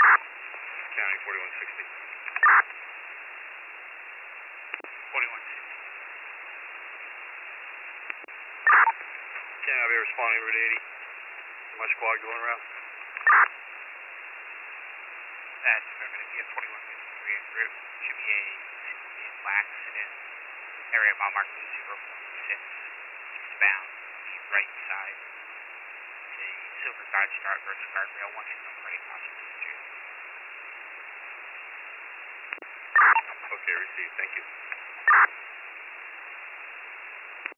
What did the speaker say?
County 4160. 4160. County, I'll be responding Route 80. My squad going around. That's affirmative. You have 4153 en route. Should be a black sedan. Area mile marker 046. Eastbound. The right side. A silver Dodge Dart versus guardrail. One in on right. Caution to the two. Okay, received. Thank you.